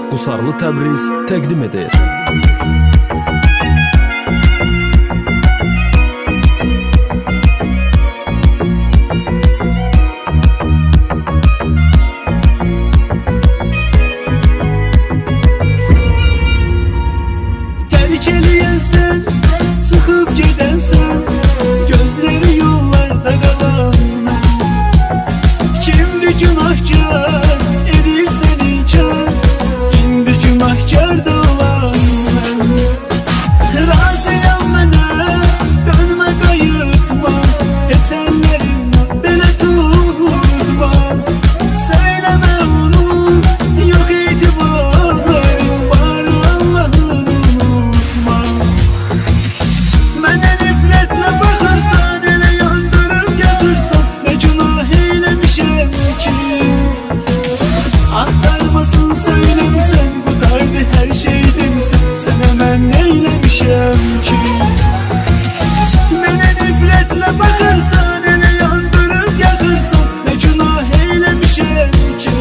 Qusarlı Təbriz təqdim edir. Terk eləyənsən, çıxıb gedənsən, gözləri yollarda qalan mən. Kimdir günahkar, edir səni inkar, indi günahkar da olan mən. Razıyam mənə, dönmə qayıtma, heç əllərimdən belə tutma. Söyləmə onu, yox etibarım, var Allah'ın unutma. Mənə nifrətlə baxırsan, elə yandırıb yakırsan, nə günah eyləmişəm ki. Axtarmasın söyləmisən, qutardı hər şey demisən, sənə mən neyləmişəm ki. Mənə nifrətlə baxırsan, elə yandırıb yakırsan, nə günah eyləmişəm ki.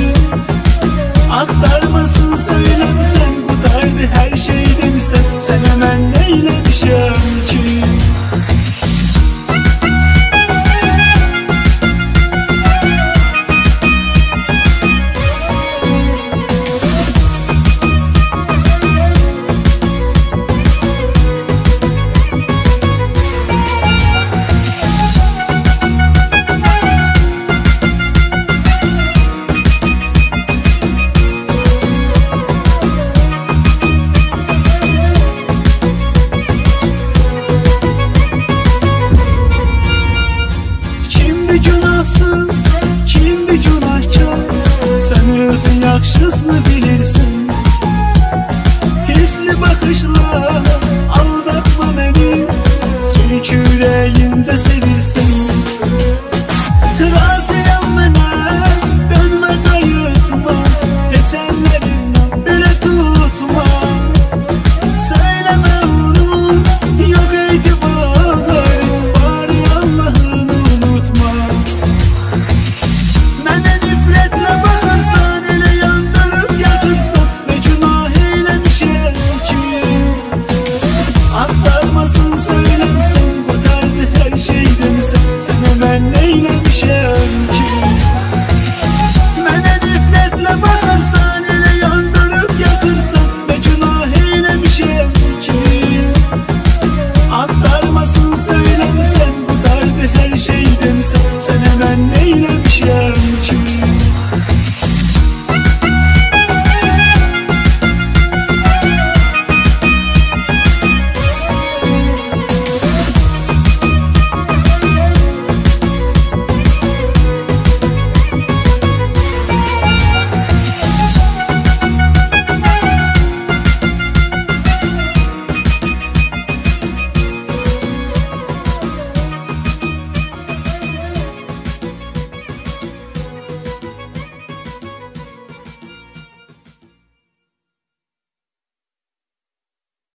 Axtarmasın söyləmisən, qutardı hər şey demisən, sənə mən neyləmişəm ki. Kimdir günahsız, kimdir günahkar, sen özün yaxşısını bilirsin. Hisli bakışla aldatma beni, çünkü yüreğinde sevirsin.